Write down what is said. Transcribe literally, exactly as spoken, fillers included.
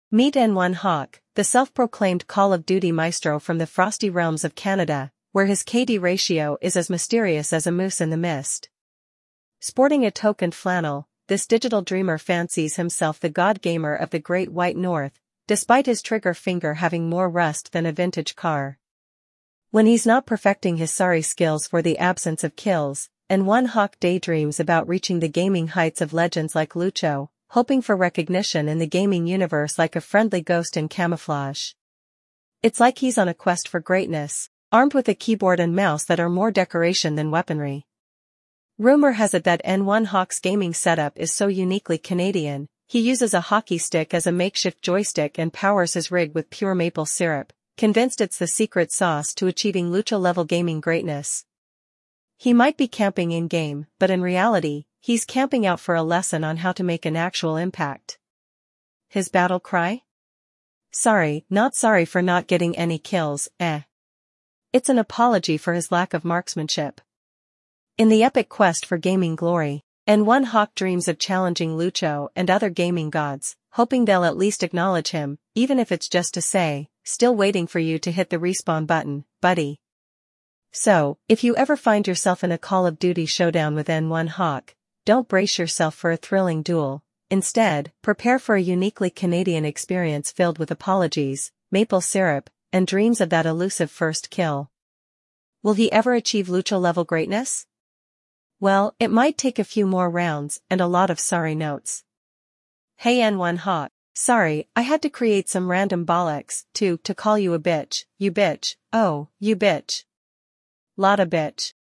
Meet N one Hawk, the self-proclaimed Call of Duty maestro from the frosty realms of Canada, where his K D ratio is as mysterious as a moose in the mist. Sporting a tockened flannel, this digital dreamer fancies himself the god gamer of the Great White North, despite his trigger finger having more rust than a vintage car. When he's not perfecting his sorry skills for the absence of kills, N one Hawk daydreams about reaching the gaming heights of legends like Lucho, hoping for recognition in the gaming universe like a friendly ghost in camouflage. It's like he's on a quest for greatness, armed with a keyboard and mouse that are more decoration than weaponry. Rumor has it that N one Hawk's gaming setup is so uniquely Canadian, he uses a hockey stick as a makeshift joystick and powers his rig with pure maple syrup, convinced it's the secret sauce to achieving Lucho-level gaming greatness. He might be camping in-game, but in reality, he's camping out for a lesson on how to make an actual impact. His battle cry? Sorry, not sorry for not getting any kills, eh. It's an apology for his lack of marksmanship. In the epic quest for gaming glory, N one Hawk dreams of challenging Lucho and other gaming gods, hoping they'll at least acknowledge him, even if it's just to say, still waiting for you to hit the respawn button, buddy. So, if you ever find yourself in a Call of Duty showdown with N one Hawk, don't brace yourself for a thrilling duel. Instead, prepare for a uniquely Canadian experience filled with apologies, maple syrup, and dreams of that elusive first kill. Will he ever achieve Lucho-level greatness? Well, it might take a few more rounds and a lot of sorry notes. Hey N one Hawk, sorry, I had to create some random bollocks to, to call you a bitch, you bitch, oh, you bitch. Lotta bitch.